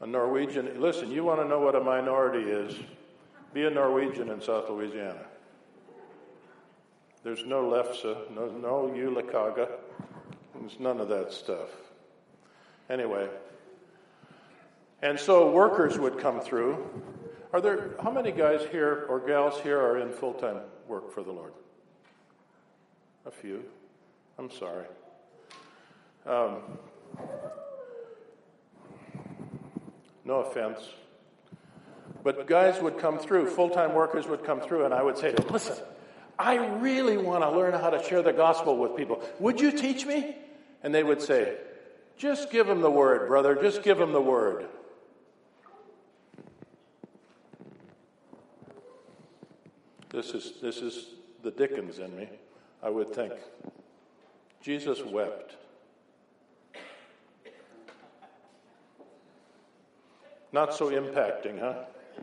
A Norwegian, listen, you want to know what a minority is? Be a Norwegian in South Louisiana. There's no Lefse, no Ulakaga. There's none of that stuff. Anyway, and so workers would come through. How many guys here or gals here are in full-time work for the Lord? A few. I'm sorry. No offense. But guys would come through, full-time workers would come through, and I would say to them, listen, I really want to learn how to share the gospel with people. Would you teach me? And they would say, just give them the word, brother. Just give them the word. This is the Dickens in me, I would think. Jesus wept. Not so impacting, huh?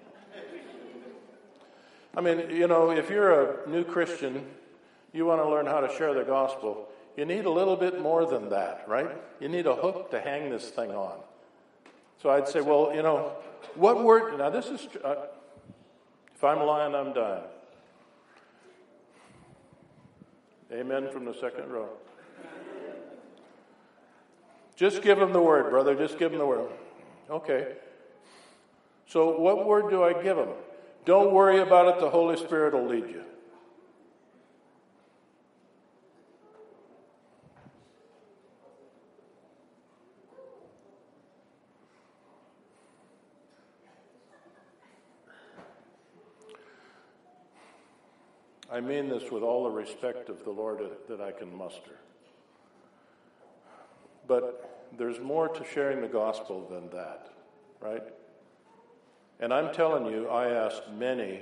I mean, you know, if you're a new Christian, you want to learn how to share the gospel, you need a little bit more than that, right? You need a hook to hang this thing on. So I'd say, well, you know, what word... Now, this is... if I'm lying, I'm dying. Amen from the second row. Just give them the word, brother. Just give them the word. Okay. So what word do I give them? Don't worry about it. The Holy Spirit will lead you. I mean this with all the respect of the Lord that I can muster. But there's more to sharing the gospel than that, right? And I'm telling you, I asked many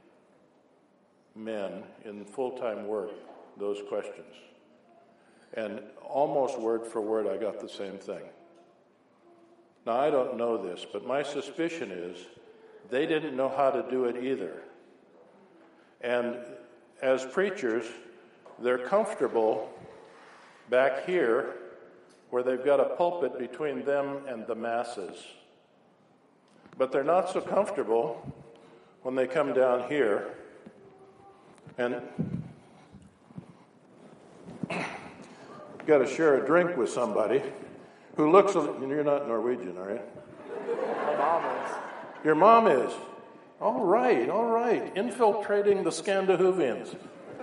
men in full-time work those questions. And almost word for word, I got the same thing. Now, I don't know this, but my suspicion is they didn't know how to do it either. And as preachers, they're comfortable back here where they've got a pulpit between them and the masses. But they're not so comfortable when they come down here and got to share a drink with somebody who looks... You're not Norwegian, are you? My mom is. Your mom is? All right. Infiltrating the Scandinavians.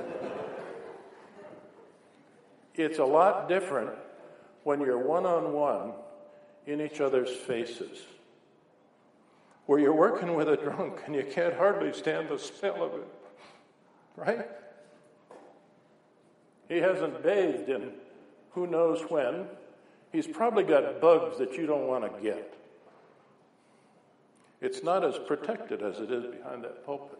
It's a lot different when you're one-on-one in each other's faces, where you're working with a drunk and you can't hardly stand the smell of it, right? He hasn't bathed in who knows when. He's probably got bugs that you don't want to get. It's not as protected as it is behind that pulpit.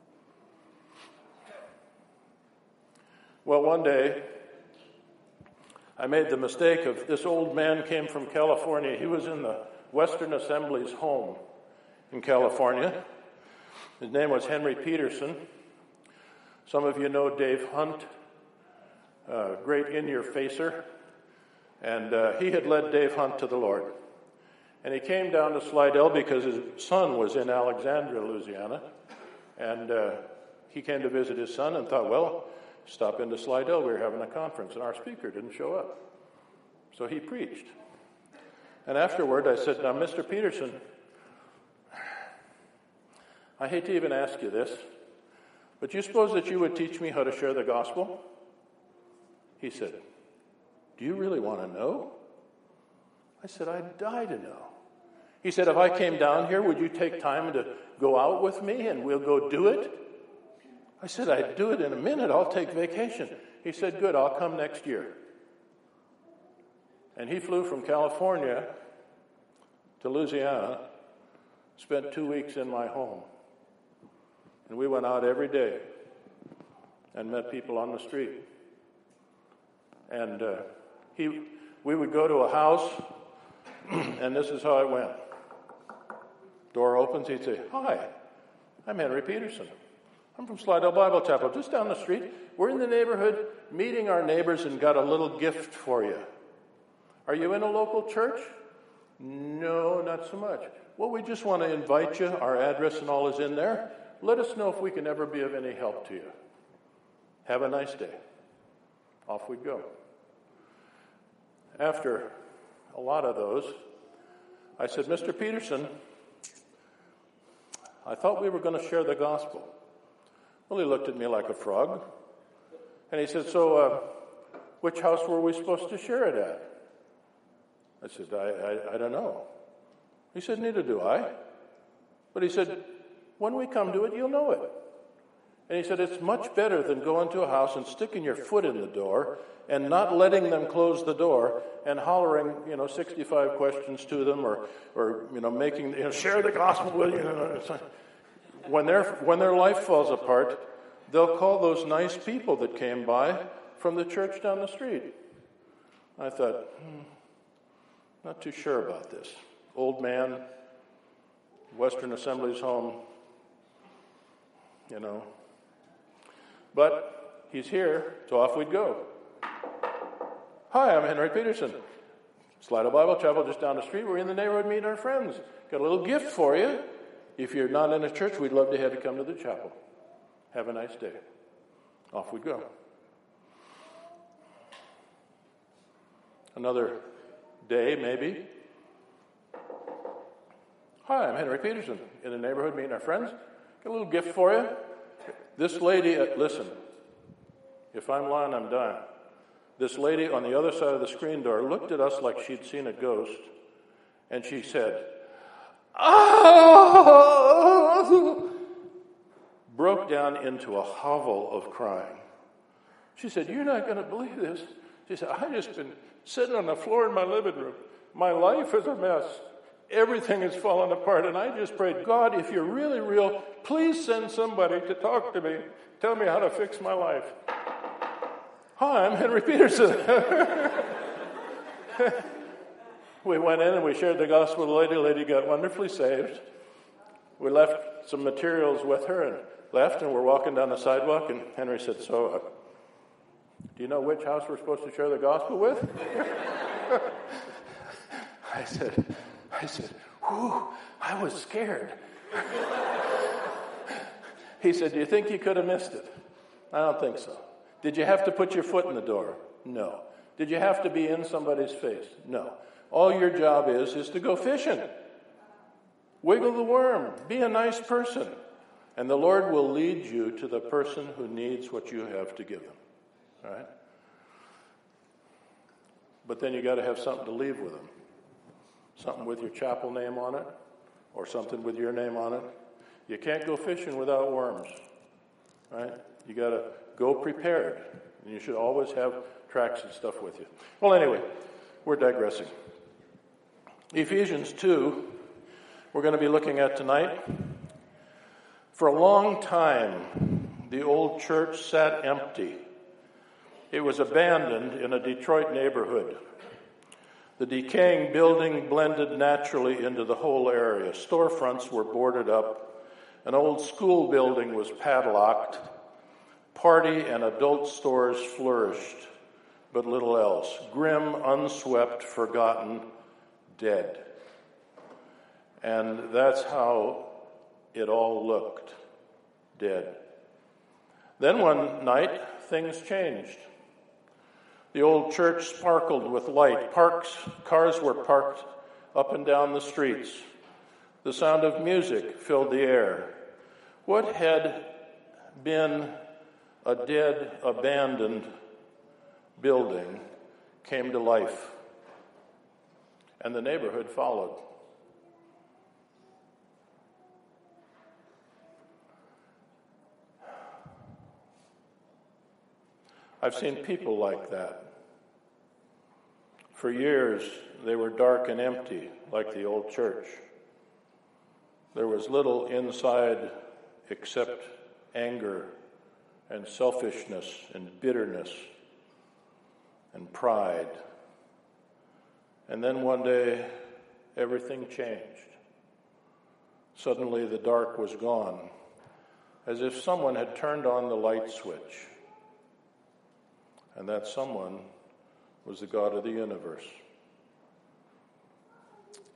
Well, one day, I made the mistake of... This old man came from California. He was in the Western Assembly's home in California. His name was Henry Peterson. Some of you know Dave Hunt, great in-your-facer. And he had led Dave Hunt to the Lord. And he came down to Slidell because his son was in Alexandria, Louisiana. And he came to visit his son and thought, well, stop into Slidell. We were having a conference, and our speaker didn't show up. So he preached. And afterward, I said, now, Mr. Peterson, I hate to even ask you this, but you suppose that you would teach me how to share the gospel? He said, do you really want to know? I said, I'd die to know. He said, if I came down here, would you take time to go out with me and we'll go do it? I said, I'd do it in a minute. I'll take vacation. He said, good, I'll come next year. And he flew from California to Louisiana, spent 2 weeks in my home. And we went out every day and met people on the street. And we would go to a house, and this is how it went. Door opens, he'd say, hi, I'm Henry Peterson. I'm from Slidell Bible Chapel, just down the street. We're in the neighborhood, meeting our neighbors, and got a little gift for you. Are you in a local church? No, not so much. well, we just want to invite you. Our address and all is in there. Let us know if we can ever be of any help to you. Have a nice day. Off we'd go. After a lot of those, I said, Mr. Peterson, I thought we were going to share the gospel. Well, he looked at me like a frog. And he said, so which house were we supposed to share it at? I said, I don't know. He said, neither do I. But he said, when we come to it, you'll know it. And he said, it's much better than going to a house and sticking your foot in the door and not letting them close the door and hollering, 65 questions to them or making, share the gospel with you. When their life falls apart, they'll call those nice people that came by from the church down the street. I thought, not too sure about this. Old man, Western Assembly's home, But he's here, so off we'd go. Hi, I'm Henry Peterson. Slidell Bible Chapel just down the street. We're in the neighborhood meeting our friends. Got a little gift for you. If you're not in a church, we'd love to have you come to the chapel. Have a nice day. Off we'd go. Another day, maybe. Hi, I'm Henry Peterson. In the neighborhood meeting our friends. Got a little gift for you. This lady, listen, if I'm lying, I'm dying. This lady on the other side of the screen door looked at us like she'd seen a ghost, and she said, "Oh!" broke down into a hovel of crying. She said, "You're not going to believe this." She said, "I've just been sitting on the floor in my living room. My life is a mess. Everything is falling apart, and I just prayed, God, if you're really real, please send somebody to talk to me. Tell me how to fix my life." Hi, I'm Henry Peterson. We went in and we shared the gospel with the lady. The lady got wonderfully saved. We left some materials with her and left, and we're walking down the sidewalk, and Henry said, so, do you know which house we're supposed to share the gospel with? I said, whew, I was scared. He said, do you think you could have missed it? I don't think so. Did you have to put your foot in the door? No. Did you have to be in somebody's face? No. All your job is to go fishing. Wiggle the worm. Be a nice person. And the Lord will lead you to the person who needs what you have to give them. All right? But then you got to have something to leave with them. Something with your chapel name on it, or something with your name on it. You can't go fishing without worms. Right? You got to go prepared. And you should always have tracts and stuff with you. Well, anyway, we're digressing. Ephesians 2, we're going to be looking at tonight. For a long time, the old church sat empty. It was abandoned in a Detroit neighborhood. The decaying building blended naturally into the whole area. Storefronts were boarded up. An old school building was padlocked. Party and adult stores flourished, but little else. Grim, unswept, forgotten, dead. And that's how it all looked, dead. Then one night, things changed. The old church sparkled with light. Cars were parked up and down the streets. The sound of music filled the air. What had been a dead, abandoned building came to life, and the neighborhood followed. I've seen people like that. For years, they were dark and empty, like the old church. There was little inside except anger and selfishness and bitterness and pride. And then one day, everything changed. Suddenly, the dark was gone, as if someone had turned on the light switch. And that someone was the God of the universe.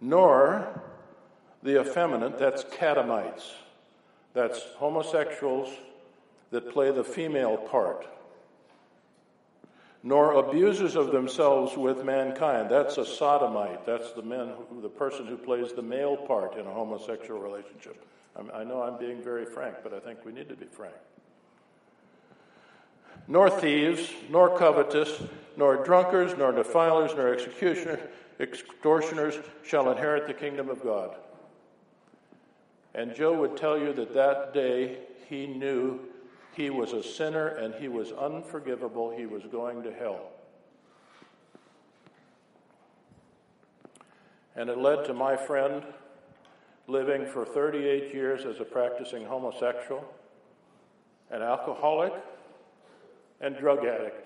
nor the effeminate, that's catamites, that's homosexuals that play the female part, nor abusers of themselves with mankind, that's a sodomite, that's the person who plays the male part in a homosexual relationship. I know I'm being very frank, but I think we need to be frank. Nor thieves, nor covetous, nor drunkards, nor defilers, nor extortioners shall inherit the kingdom of God. And Joe would tell you that day he knew he was a sinner and he was unforgivable. He was going to hell. And it led to my friend living for 38 years as a practicing homosexual, an alcoholic, and drug addict.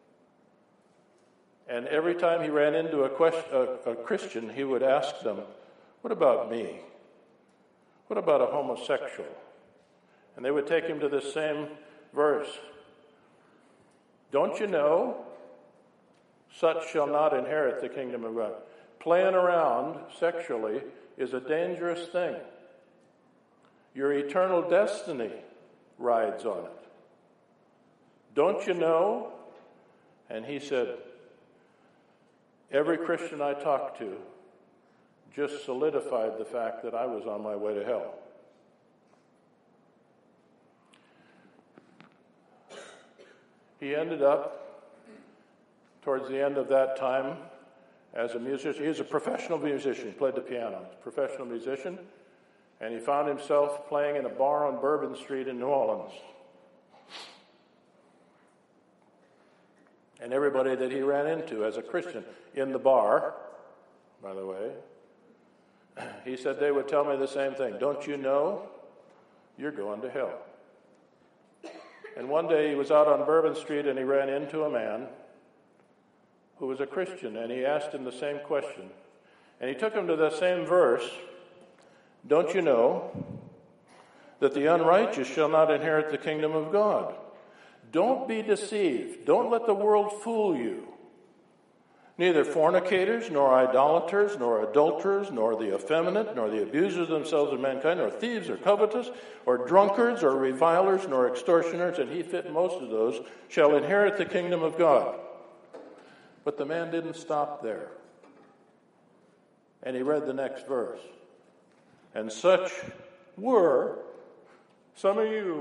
And every time he ran into a Christian, he would ask them, "What about me? What about a homosexual?" And they would take him to this same verse. "Don't you know? Such shall not inherit the kingdom of God." Playing around sexually is a dangerous thing. Your eternal destiny rides on it. Don't you know? And he said, every Christian I talked to just solidified the fact that I was on my way to hell. He ended up, towards the end of that time, as a musician. He was a professional musician. He played the piano. He was a professional musician. And he found himself playing in a bar on Bourbon Street in New Orleans. And everybody that he ran into as a Christian in the bar, by the way, he said they would tell me the same thing. Don't you know? You're going to hell. And one day he was out on Bourbon Street and he ran into a man who was a Christian, and he asked him the same question. And he took him to the same verse. Don't you know that the unrighteous shall not inherit the kingdom of God? Don't be deceived. Don't let the world fool you. Neither fornicators, nor idolaters, nor adulterers, nor the effeminate, nor the abusers of themselves of mankind, nor thieves, or covetous, or drunkards, or revilers, nor extortioners, and he fit most of those, shall inherit the kingdom of God. But the man didn't stop there. And he read the next verse. And such were some of you.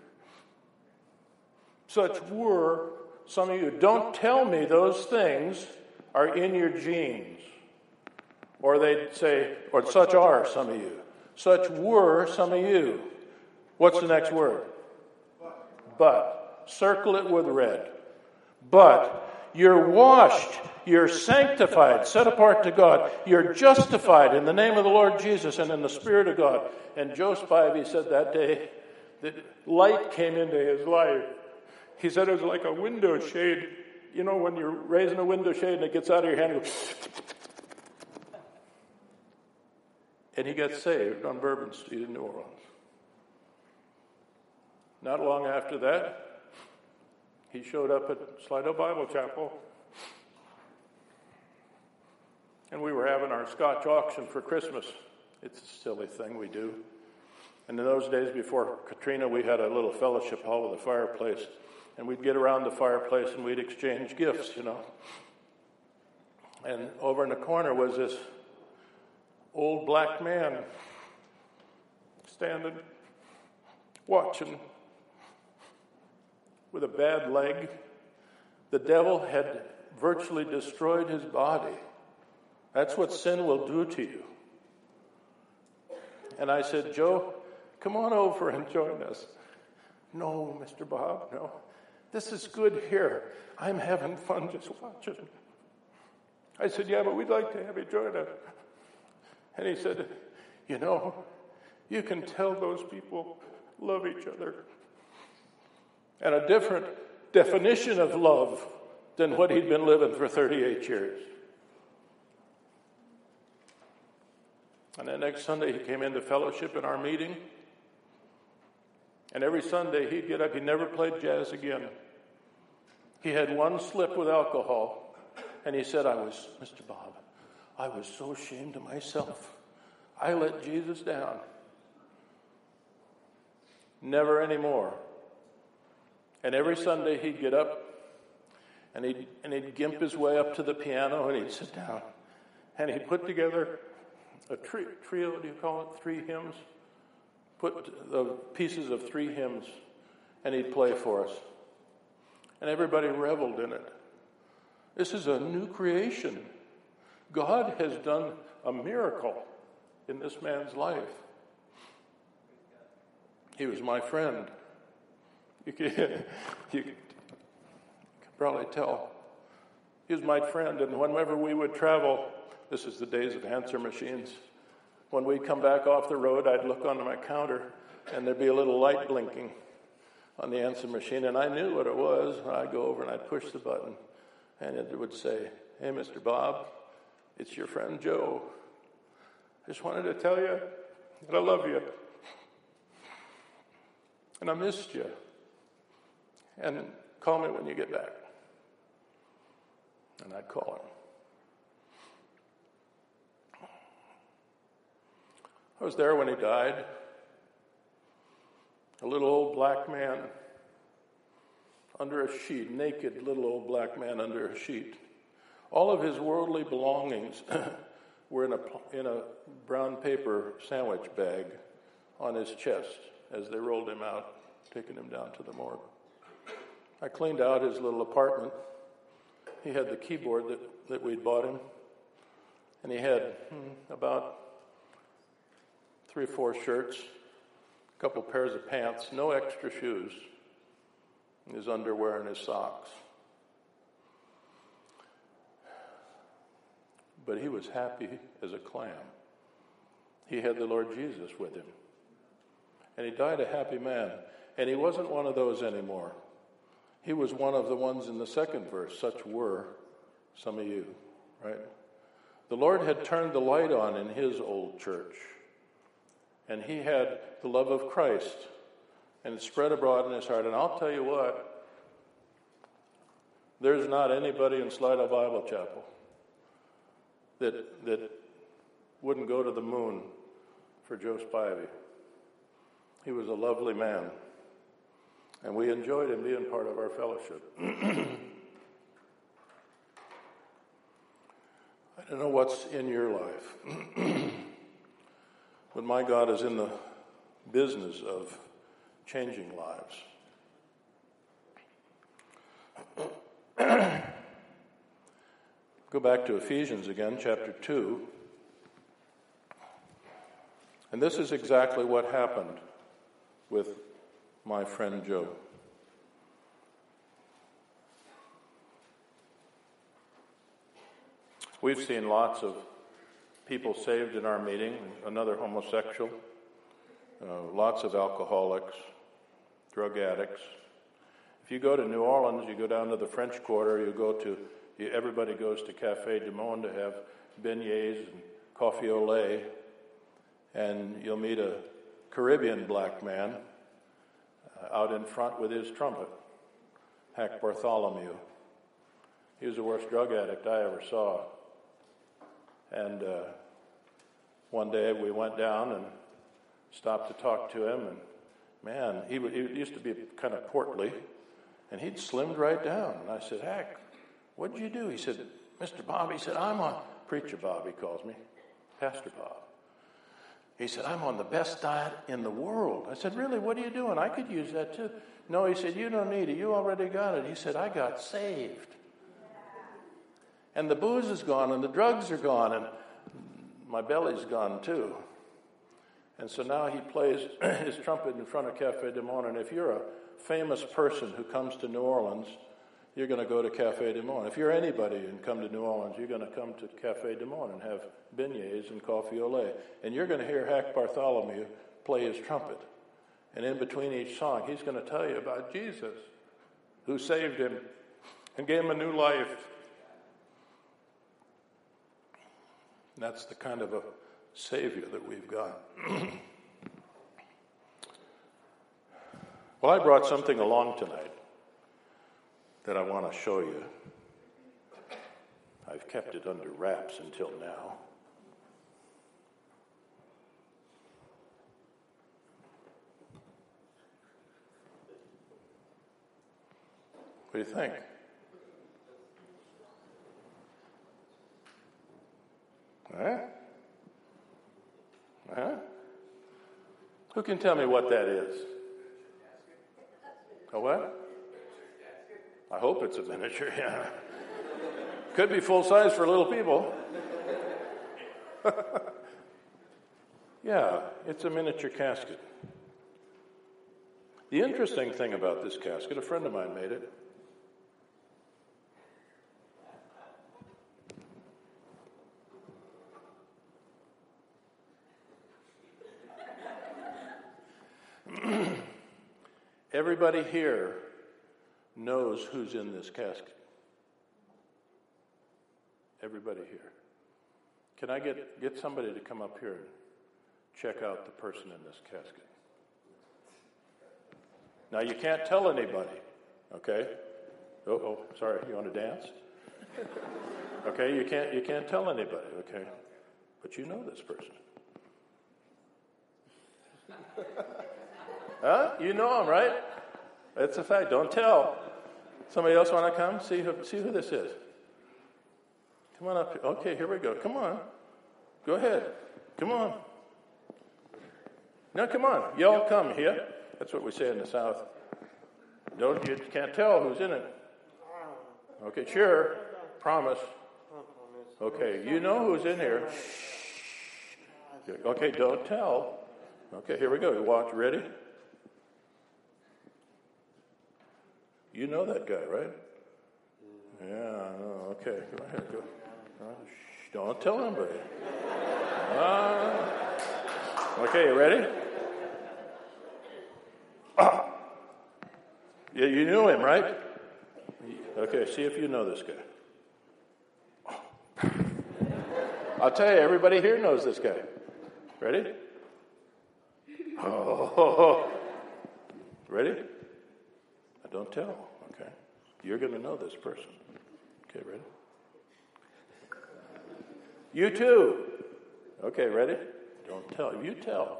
Such were some of you. Don't tell me those things are in your genes. Or they'd say, or such are some of you. Such were some of you. What's the next word? But. Circle it with red. But you're washed, you're sanctified, set apart to God. You're justified in the name of the Lord Jesus and in the Spirit of God. And Joe Spivey said that day that light came into his life. He said it was like a window shade. You know, when you're raising a window shade and it gets out of your hand, and goes, and he got saved on Bourbon Street in New Orleans. Not long after that, he showed up at Slido Bible Chapel, and we were having our Scotch auction for Christmas. It's a silly thing we do. And in those days before Katrina, we had a little fellowship hall with a fireplace, and we'd get around the fireplace and we'd exchange gifts, you know. And over in the corner was this old black man standing, watching, with a bad leg. The devil had virtually destroyed his body. That's what sin will do to you. And I said, Joe, come on over and join us. No, Mr. Bob, no. This is good here. I'm having fun just watching. I said, yeah, but we'd like to have you join us. And he said, you know, you can tell those people love each other. And a different definition of love than what he'd been living for 38 years. And then next Sunday, he came into fellowship in our meeting. And every Sunday, he'd get up. He never played jazz again. He had one slip with alcohol. And he said, Mr. Bob, I was so ashamed of myself. I let Jesus down. Never anymore. And every Sunday he'd get up and he'd gimp his way up to the piano and he'd sit down. And he'd put together a trio, do you call it? 3 hymns? Put the pieces of 3 hymns and he'd play for us. And everybody reveled in it. This is a new creation. God has done a miracle in this man's life. He was my friend. You can probably tell. He was my friend, and whenever we would travel, this is the days of answer machines. When we'd come back off the road, I'd look onto my counter, and there'd be a little light blinking on the answer machine, and I knew what it was. I'd go over and I'd push the button, and it would say, "Hey, Mr. Bob, it's your friend Joe. Just wanted to tell you that I love you, and I missed you, and call me when you get back." And I'd call him. I was there when he died. A little old black man under a sheet, naked little old black man under a sheet. All of his worldly belongings were in a brown paper sandwich bag on his chest as they rolled him out, taking him down to the morgue. I cleaned out his little apartment. He had the keyboard that we'd bought him, and he had about 3 or 4 shirts, a couple pairs of pants, no extra shoes, his underwear and his socks. But he was happy as a clam. He had the Lord Jesus with him. And he died a happy man. And he wasn't one of those anymore. He was one of the ones in the second verse. Such were some of you, right? The Lord had turned the light on in his old church. And he had the love of Christ. And it spread abroad in his heart. And I'll tell you what, there's not anybody in Slidell Bible Chapel that wouldn't go to the moon for Joe Spivey. He was a lovely man, and we enjoyed him being part of our fellowship. I don't know what's in your life, but my God is in the business of changing lives. Go back to Ephesians again, chapter 2. And this is exactly what happened with my friend Joe. We've seen lots of people saved in our meeting, another homosexual, lots of alcoholics, drug addicts. If you go to New Orleans, you go down to the French Quarter, everybody goes to Café du Monde to have beignets and coffee au lait, and you'll meet a Caribbean black man out in front with his trumpet, Hack Bartholomew. He was the worst drug addict I ever saw. And one day we went down and stopped to talk to him, and man, he used to be kind of portly, and he'd slimmed right down. And I said, "Hack, what'd you do?" He said, "Mr. Bob," he said, "I'm on," Preacher Bob he calls me, Pastor Bob. He said, "I'm on the best diet in the world." I said, "Really, what are you doing? I could use that too." "No," he said, "you don't need it. You already got it." He said, "I got saved. And the booze is gone, and the drugs are gone, and my belly's gone too." And so now he plays his trumpet in front of Café du Monde. And if you're a famous person who comes to New Orleans, you're going to go to Café du Monde. If you're anybody and come to New Orleans, you're going to come to Café du Monde and have beignets and coffee au lait. And you're going to hear Hack Bartholomew play his trumpet. And in between each song, he's going to tell you about Jesus, who saved him and gave him a new life. And that's the kind of a Savior that we've got. Well, I brought something along tonight that I want to show you. I've kept it under wraps until now. What do you think? Who can tell me what that is? A what? I hope it's a miniature, yeah. Could be full size for little people. Yeah, it's a miniature casket. The interesting thing about this casket, a friend of mine made it. Everybody here knows who's in this casket. Everybody here. Can I get somebody to come up here and check out the person in this casket? Now you can't tell anybody, okay? Oh, sorry. You want to dance? Okay, you can't tell anybody, okay? But you know this person. Huh? You know him, right? That's a fact. Don't tell. Somebody else want to come? See who this is. Come on up. Okay, here we go. Come on. Go ahead. Come on. Now, come on. Y'all come here. That's what we say in the South. You can't tell who's in it. Okay, sure. Promise. Okay, you know who's in here. Okay, don't tell. Okay, here we go. You watch. Ready? You know that guy, right? Yeah, I know. Okay, go ahead. Go. Don't tell anybody. Okay, you ready? Yeah, you knew him, right? Okay, see if you know this guy. I'll tell you, everybody here knows this guy. Ready? Oh. Ready? Don't tell, okay? You're going to know this person. Okay, ready? You too. Okay, ready? Don't tell. You tell.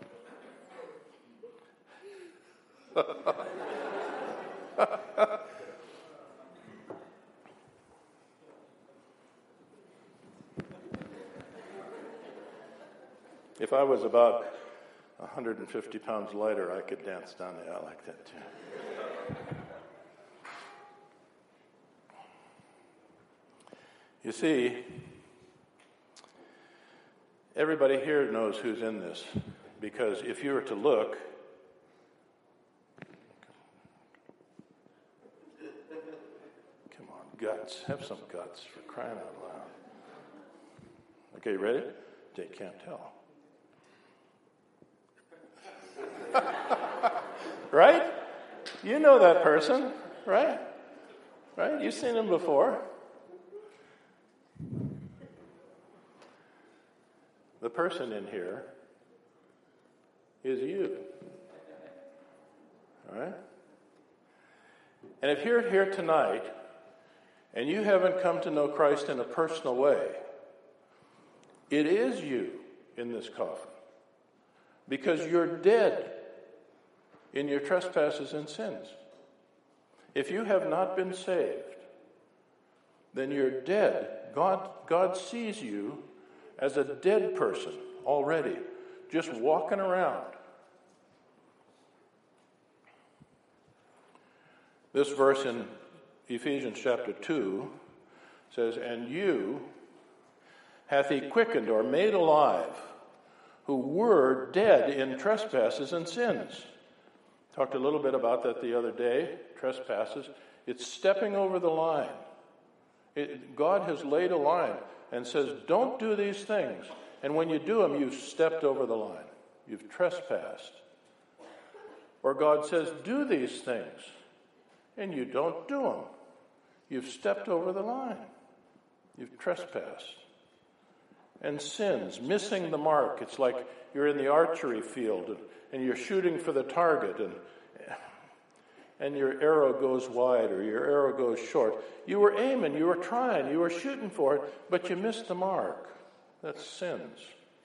If I was about 150 pounds lighter, I could dance down the aisle like that too. You see, everybody here knows who's in this, because if you were to look, come on, guts, have some guts for crying out loud. Okay, ready? They can't tell. Right? You know that person, right? Right? You've seen him before. The person in here is you. All right? And if you're here tonight and you haven't come to know Christ in a personal way, it is you in this coffin. Because you're dead in your trespasses and sins. If you have not been saved, then you're dead. God sees you as a dead person already, just walking around. This verse in Ephesians chapter 2 says, "And you hath he quickened or made alive, who were dead in trespasses and sins." Talked a little bit about that the other day. Trespasses. It's stepping over the line. God has laid a line and says, don't do these things. And when you do them, you've stepped over the line. You've trespassed. Or God says, do these things. And you don't do them. You've stepped over the line. You've trespassed. And sins, missing the mark. It's like you're in the archery field and you're shooting for the target. And and your arrow goes wide or your arrow goes short. You were aiming, you were trying, you were shooting for it, but you missed the mark. That's sins.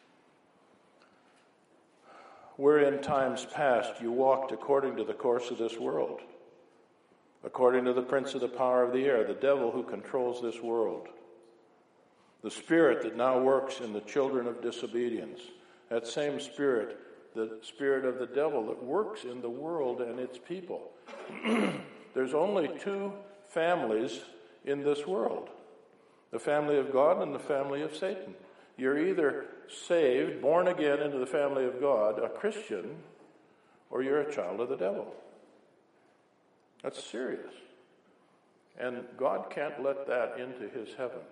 Where in times past you walked according to the course of this world, according to the prince of the power of the air, the devil who controls this world, the spirit that now works in the children of disobedience, that same spirit, the spirit of the devil that works in the world and its people. There's only two families in this world, the family of God and the family of Satan. You're either saved, born again into the family of God, a Christian, or you're a child of the devil. That's serious. And God can't let that into his heaven.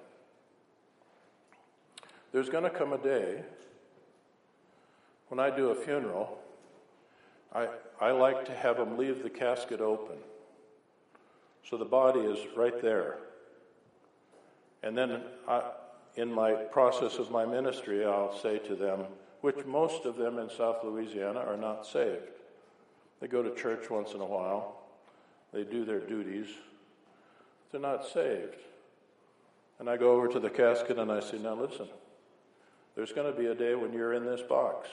There's going to come a day when I do a funeral, I like to have them leave the casket open. So the body is right there. And then in my process of my ministry, I'll say to them, which most of them in South Louisiana are not saved. They go to church once in a while. They do their duties. They're not saved. And I go over to the casket and I say, now listen, there's going to be a day when you're in this box.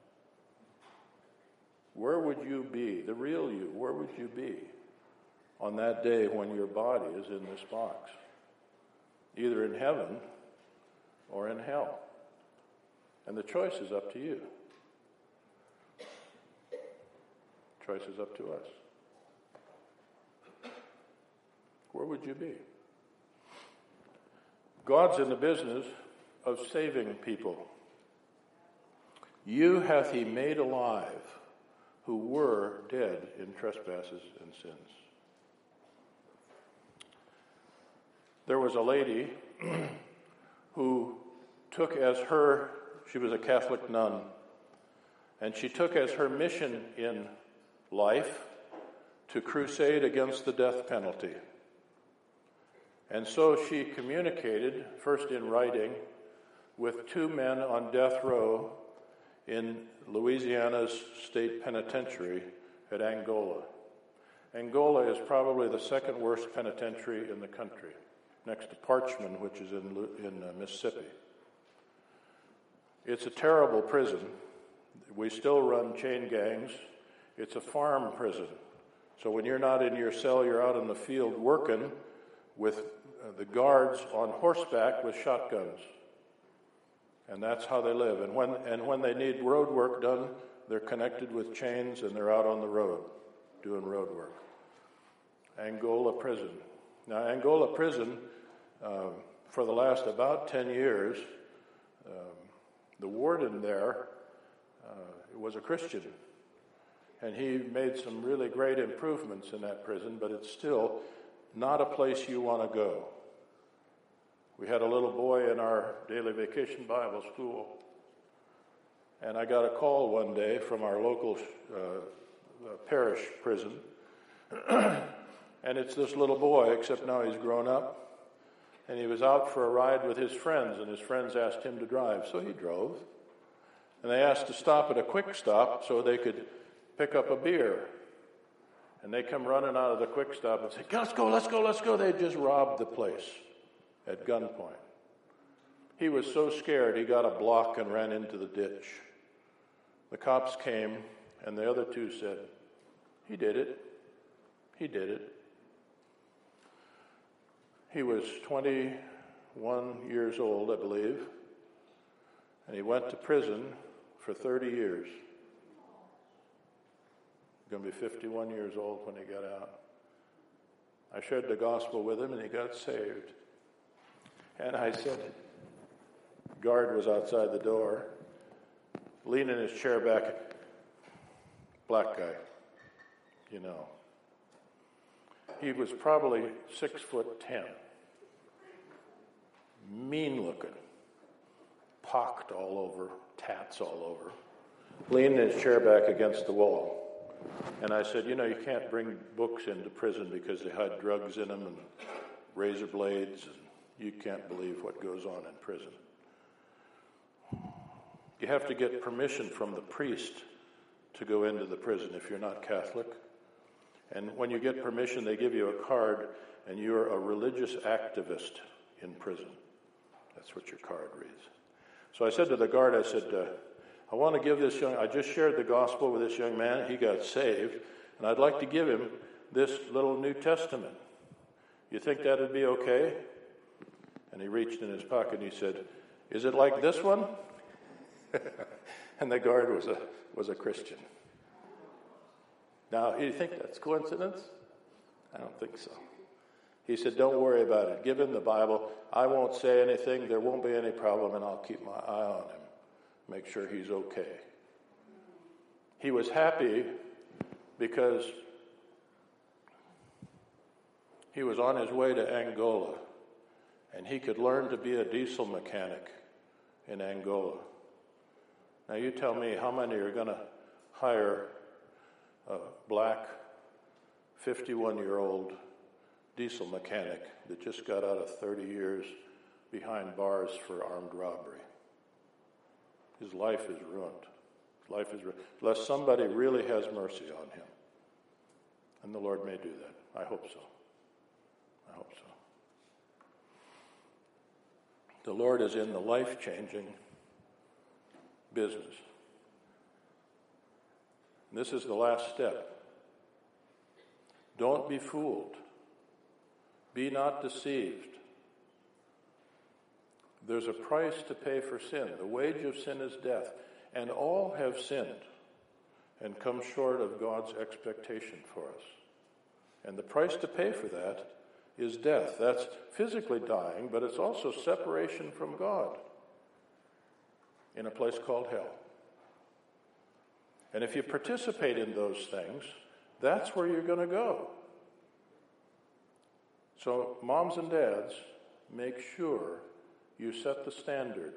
Where would you be, the real you, where would you be on that day when your body is in this box? Either in heaven or in hell. And the choice is up to you. Choice is up to us. Where would you be? God's in the business of saving people. You hath he made alive who were dead in trespasses and sins. There was a lady who took as her, she was a Catholic nun, and she took as her mission in life to crusade against the death penalty. And so she communicated, first in writing, with two men on death row in Louisiana's state penitentiary at Angola. Angola is probably the second worst penitentiary in the country, next to Parchman, which is in Mississippi. It's a terrible prison. We still run chain gangs. It's a farm prison. So when you're not in your cell, you're out in the field working with the guards on horseback with shotguns. And that's how they live. And when they need road work done, they're connected with chains and they're out on the road doing road work. Angola prison. Now, Angola prison, for the last about 10 years, the warden there was a Christian. And he made some really great improvements in that prison, but it's still not a place you want to go. We had a little boy in our daily vacation Bible school, and I got a call one day from our local parish prison, and it's this little boy, except now he's grown up, and he was out for a ride with his friends, and his friends asked him to drive, so he drove, and they asked to stop at a quick stop so they could pick up a beer, and they come running out of the quick stop and say, let's go, let's go, let's go. They just robbed the place at gunpoint. He was so scared he got a block and ran into the ditch. The cops came, and the other two said, he did it. He did it. He was 21 years old, I believe, and he went to prison for 30 years. He's going to be 51 years old when he got out. I shared the gospel with him, and he got saved. And I said, guard was outside the door, leaning his chair back, black guy, you know. He was probably 6'10", mean looking, pocked all over, tats all over, leaning his chair back against the wall. And I said, you can't bring books into prison because they hide drugs in them and razor blades, and you can't believe what goes on in prison. You have to get permission from the priest to go into the prison if you're not Catholic. And when you get permission, they give you a card, and you're a religious activist in prison. That's what your card reads. So I said to the guard, I said, I want to give I just shared the gospel with this young man. He got saved, and I'd like to give him this little New Testament. You think that would be okay? And he reached in his pocket and he said, is it like this one? And the guard was a Christian. Now, you think that's coincidence? I don't think so. He said, don't worry about it. Give him the Bible. I won't say anything. There won't be any problem, and I'll keep my eye on him. Make sure he's okay. He was happy because he was on his way to Angola, and he could learn to be a diesel mechanic in Angola. Now, you tell me how many are going to hire a black 51-year-old diesel mechanic that just got out of 30 years behind bars for armed robbery. His life is ruined. His life is ruined. Unless somebody really has mercy on him. And the Lord may do that. I hope so. I hope so. The Lord is in the life-changing business. And this is the last step. Don't be fooled. Be not deceived. There's a price to pay for sin. The wage of sin is death. And all have sinned and come short of God's expectation for us. And the price to pay for that is death. That's physically dying, but it's also separation from God in a place called hell. And if you participate in those things, that's where you're going to go. So, moms and dads, make sure you set the standard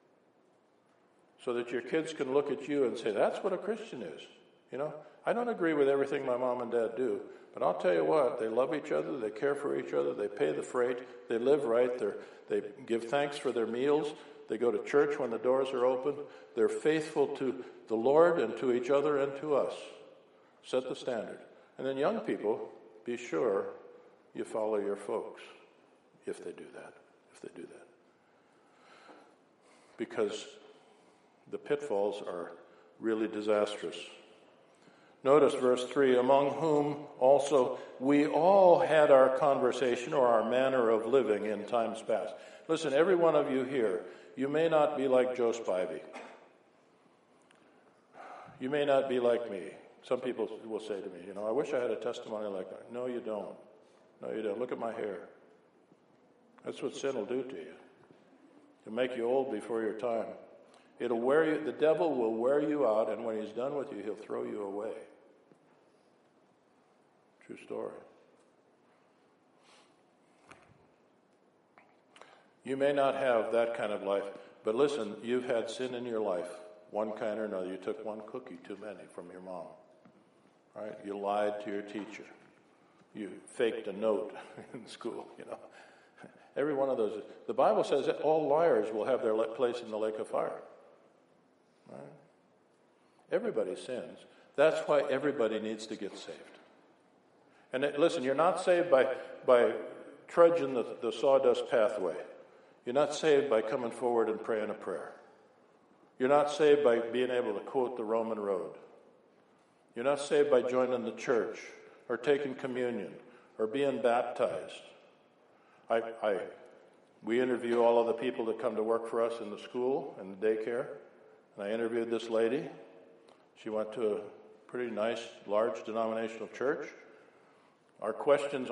so that your kids can look at you and say, that's what a Christian is. You know, I don't agree with everything my mom and dad do, but I'll tell you what, they love each other, they care for each other, they pay the freight, they live right, they give thanks for their meals, they go to church when the doors are open, they're faithful to the Lord and to each other and to us. Set the standard. And then young people, be sure you follow your folks if they do that. Because the pitfalls are really disastrous. Notice verse 3, among whom also we all had our conversation or our manner of living in times past. Listen, every one of you here, you may not be like Joe Spivey. You may not be like me. Some people will say to me, you know, I wish I had a testimony like that. No, you don't. No, you don't. Look at my hair. That's what sin will do to you. It'll make you old before your time. It'll wear you. The devil will wear you out, and when he's done with you, he'll throw you away. True story. You may not have that kind of life, but listen, you've had sin in your life, one kind or another. You took one cookie too many from your mom. Right? You lied to your teacher. You faked a note in school, you know. Every one of those. The Bible says that all liars will have their place in the lake of fire. Right? Everybody sins. That's why everybody needs to get saved. And listen, you're not saved by trudging the sawdust pathway. You're not saved by coming forward and praying a prayer. You're not saved by being able to quote the Roman road. You're not saved by joining the church or taking communion or being baptized. We interview all of the people that come to work for us in the school and the daycare. And I interviewed this lady. She went to a pretty nice, large denominational church. Our questions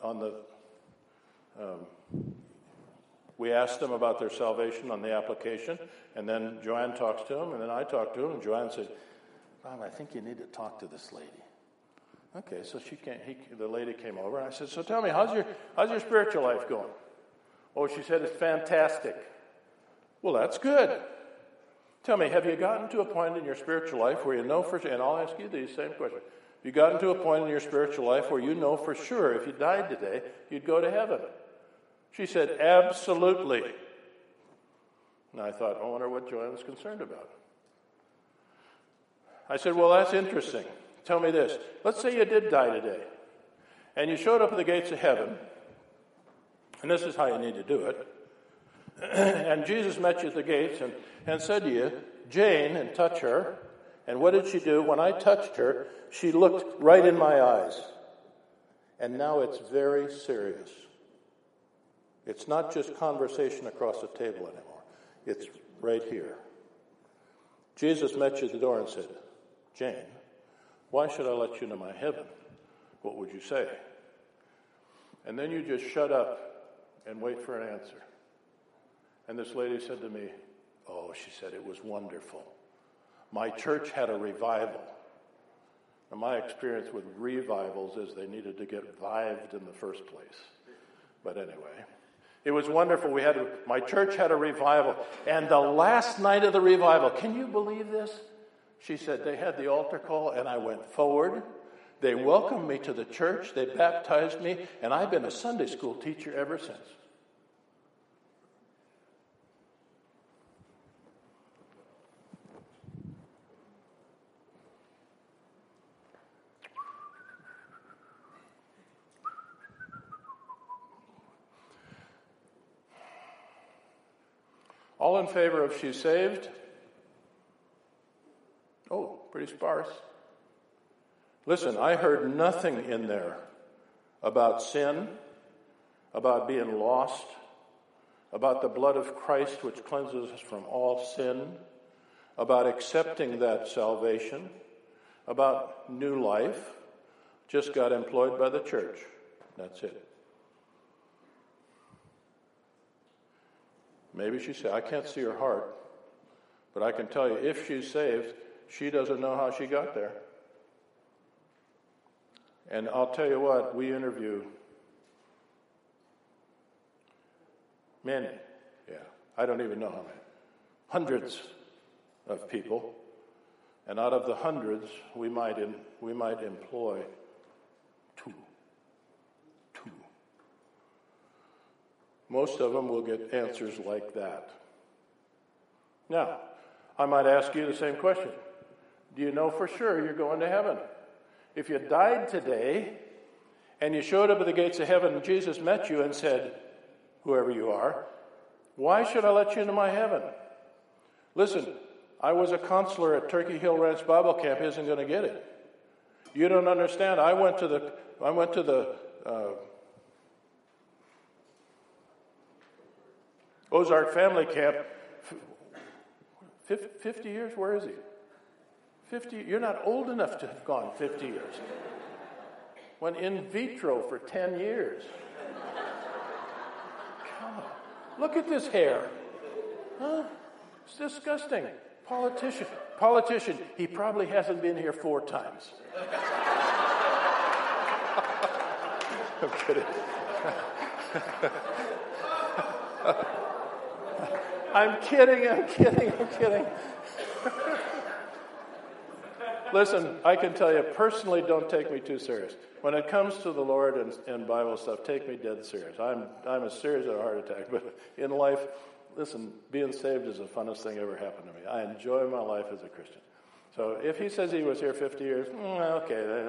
we asked them about their salvation on the application, and then Joanne talks to them, and then I talk to them, and Joanne said, Bob, I think you need to talk to this lady. Okay, so the lady came over, and I said, so tell me, how's your spiritual life going? Oh, she said, it's fantastic. Well, that's good. Tell me, have you gotten to a point in your spiritual life where you know for sure, and I'll ask you these same questions. Have you gotten to a point in your spiritual life where you know for sure if you died today, you'd go to heaven? She said, absolutely. And I thought, I wonder what Joanne was concerned about. I said, well, that's interesting. tell me this. Let's say you did die today, and you showed up at the gates of heaven, and this is how you need to do it. And Jesus met you at the gates and said to you, Jane, and touch her. And what did she do? When I touched her, she looked right in my eyes. And now it's very serious. It's not just conversation across the table anymore. It's right here. Jesus met you at the door and said, Jane, why should I let you into my heaven? What would you say? And then you just shut up and wait for an answer. And this lady said to me, oh, she said, it was wonderful. My church had a revival. And my experience with revivals is they needed to get revived in the first place. But anyway, it was wonderful. My church had a revival. And the last night of the revival, can you believe this? She said, they had the altar call, and I went forward. They welcomed me to the church. They baptized me, and I've been a Sunday school teacher ever since. All in favor of she's saved? Oh, pretty sparse. Listen, I heard nothing in there about sin, about being lost, about the blood of Christ which cleanses us from all sin, about accepting that salvation, about new life. Just got employed by the church. That's it. Maybe she said, I can't see her heart, but I can tell you, if she's saved, she doesn't know how she got there. And I'll tell you what, we interview many, I don't even know how many, hundreds of people, and out of the hundreds, we might employ two. Most of them will get answers like that. Now, I might ask you the same question. Do you know for sure you're going to heaven? If you died today and you showed up at the gates of heaven and Jesus met you and said, whoever you are, why should I let you into my heaven? Listen, I was a counselor at Turkey Hill Ranch Bible Camp, isn't going to get it. You don't understand. I went to the Ozark Family Camp, 50 years? Where is he? 50? You're not old enough to have gone 50 years. Went in vitro for 10 years. God, look at this hair. Huh? It's disgusting. Politician. He probably hasn't been here 4 times. I'm kidding. I'm kidding. Listen, I can tell you personally, don't take me too serious. When it comes to the Lord and Bible stuff, take me dead serious. I'm as serious as a heart attack. But in life, listen, being saved is the funnest thing ever happened to me. I enjoy my life as a Christian. So if he says he was here 50 years, okay.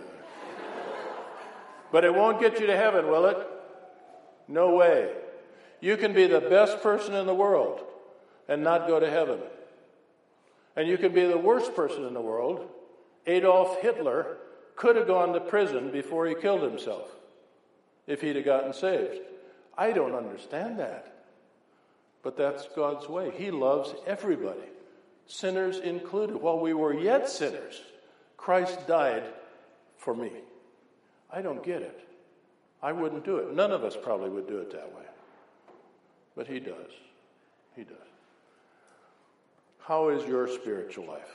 But it won't get you to heaven, will it? No way. You can be the best person in the world and not go to heaven. And you can be the worst person in the world. Adolf Hitler could have gone to prison before he killed himself if he'd have gotten saved. I don't understand that. But that's God's way. He loves everybody, sinners included. While we were yet sinners, Christ died for me. I don't get it. I wouldn't do it. None of us probably would do it that way. But he does. He does. How is your spiritual life?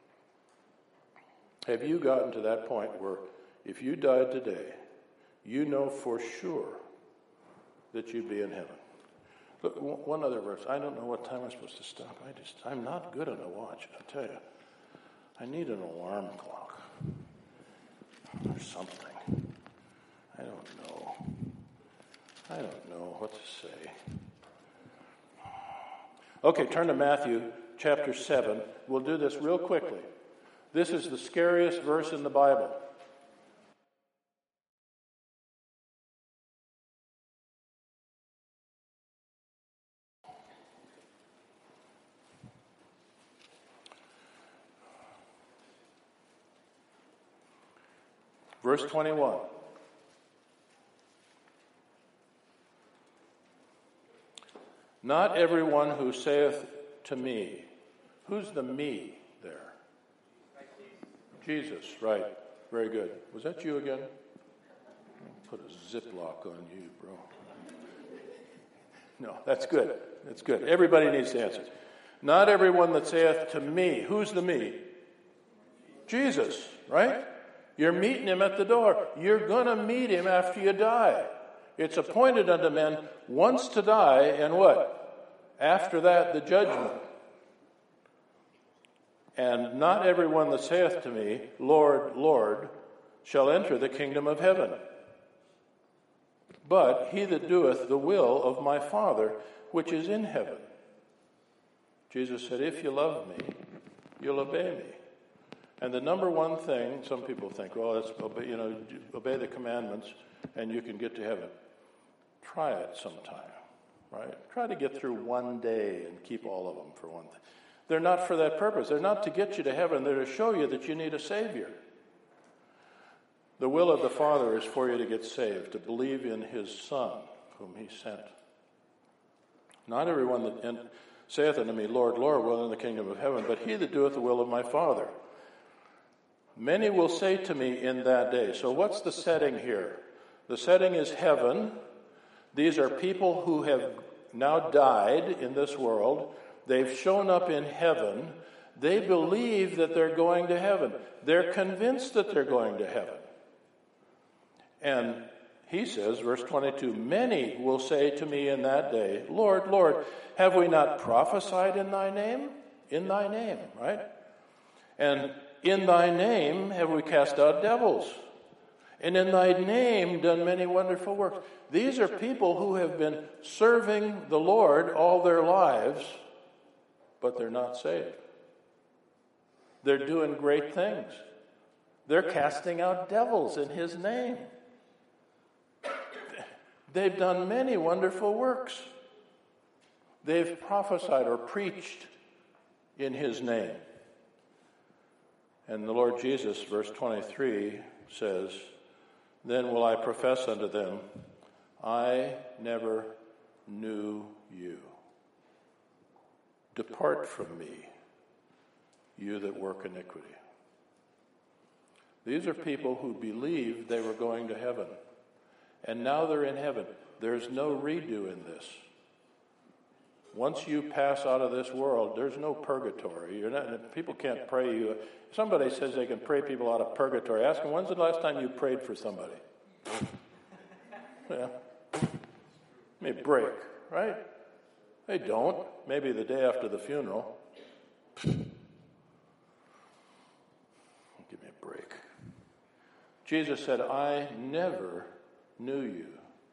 Have you gotten to that point where if you died today, you know for sure that you'd be in heaven? Look, one other verse. I don't know what time I'm supposed to stop. I'm not good on a watch, I'll tell you. I need an alarm clock or something. I don't know what to say. Okay, turn to Matthew chapter 7. We'll do this real quickly. This is the scariest verse in the Bible. Verse 21. Not everyone who saith to me. Who's the me there? Jesus, right. Very good. Was that you again? Put a Ziploc on you, bro. No, that's good. That's good. Everybody needs to answer. Not everyone that saith to me. Who's the me? Jesus, right? You're meeting him at the door. You're going to meet him after you die. It's appointed unto men once to die, and what? After that, the judgment. And not everyone that saith to me, Lord, Lord, shall enter the kingdom of heaven, but he that doeth the will of my Father which is in heaven. Jesus said, if you love me, you'll obey me. And the number one thing, some people think, well, it's obey the commandments and you can get to heaven. Try it sometime, right? Try to get through one day and keep all of them for one thing. They're not for that purpose. They're not to get you to heaven. They're to show you that you need a Savior. The will of the Father is for you to get saved, to believe in his Son, whom he sent. Not everyone that saith unto me, Lord, Lord, will enter the kingdom of heaven, but he that doeth the will of my Father. Many will say to me in that day. So what's the setting here? The setting is heaven. These are people who have now died in this world. They've shown up in heaven. They believe that they're going to heaven. They're convinced that they're going to heaven. And he says, verse 22, many will say to me in that day, Lord, Lord, have we not prophesied in thy name? In thy name, right? And in thy name have we cast out devils, and in thy name done many wonderful works. These are people who have been serving the Lord all their lives, but they're not saved. They're doing great things. They're casting out devils in his name. They've done many wonderful works. They've prophesied or preached in his name. And the Lord Jesus, verse 23, says, then will I profess unto them, I never knew you. Depart from me, you that work iniquity. These are people who believed they were going to heaven. And now they're in heaven. There's no redo in this. Once you pass out of this world, there's no purgatory. People can't pray you. If somebody says they can pray people out of purgatory, ask them, when's the last time you prayed for somebody? Yeah. May break, right? They don't. Maybe the day after the funeral. Give me a break. Jesus said, I never knew you.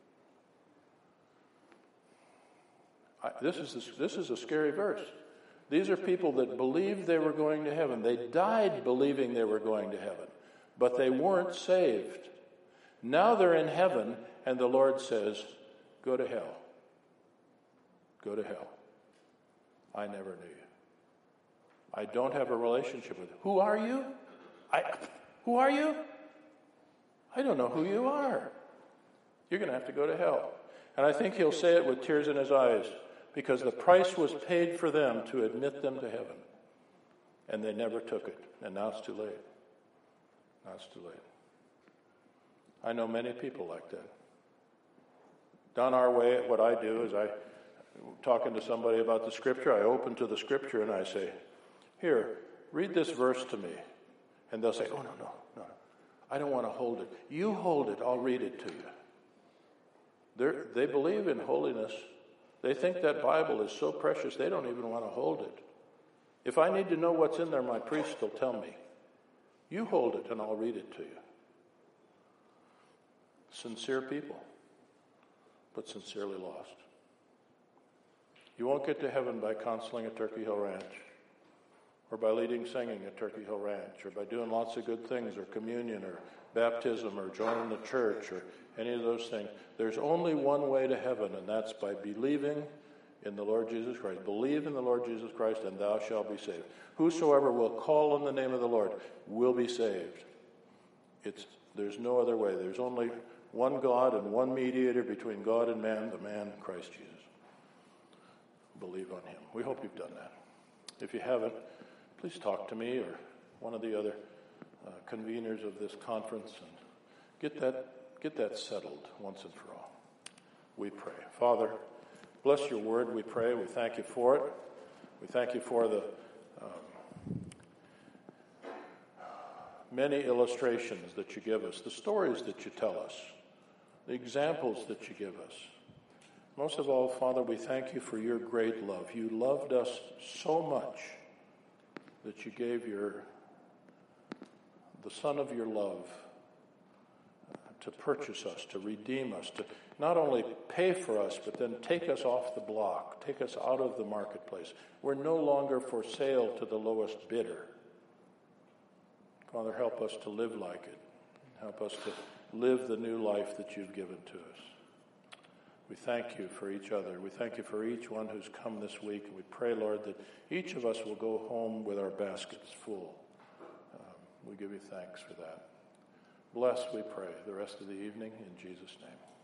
This is a scary verse. These are people that believed they were going to heaven. They died believing they were going to heaven, but they weren't saved. Now they're in heaven, and the Lord says, go to hell. Go to hell. I never knew you. I don't have a relationship with you. Who are you? Who are you? I don't know who you are. You're going to have to go to hell. And I think he'll say it with tears in his eyes, because the price was paid for them to admit them to heaven. And they never took it. And now it's too late. Now it's too late. I know many people like that. Down our way, what I do is talking to somebody about the Scripture, I open to the Scripture and I say, here, read this verse to me. And they'll say, oh, no. I don't want to hold it. You hold it, I'll read it to you. They believe in holiness. They think that Bible is so precious, they don't even want to hold it. If I need to know what's in there, my priest will tell me. You hold it and I'll read it to you. Sincere people, but sincerely lost. You won't get to heaven by counseling at Turkey Hill Ranch. or by leading singing at Turkey Hill Ranch, or by doing lots of good things, or communion, or baptism, or joining the church, or any of those things. There's only one way to heaven, and that's by believing in the Lord Jesus Christ. Believe in the Lord Jesus Christ, and thou shalt be saved. Whosoever will call on the name of the Lord will be saved. There's no other way. There's only one God and one mediator between God and man, the man Christ Jesus. Believe on him. We hope you've done that. If you haven't, please talk to me or one of the other conveners of this conference and get that settled once and for all. We pray. Father, bless your word, we pray. We thank you for it. We thank you for the many illustrations that you give us, the stories that you tell us, the examples that you give us. Most of all, Father, we thank you for your great love. You loved us so much that you gave the Son of your love to purchase us, to redeem us, to not only pay for us, but then take us off the block, take us out of the marketplace. We're no longer for sale to the lowest bidder. Father, help us to live like it. Help us to live the new life that you've given to us. We thank you for each other. We thank you for each one who's come this week. And we pray, Lord, that each of us will go home with our baskets full. We give you thanks for that. Bless, we pray, the rest of the evening in Jesus' name.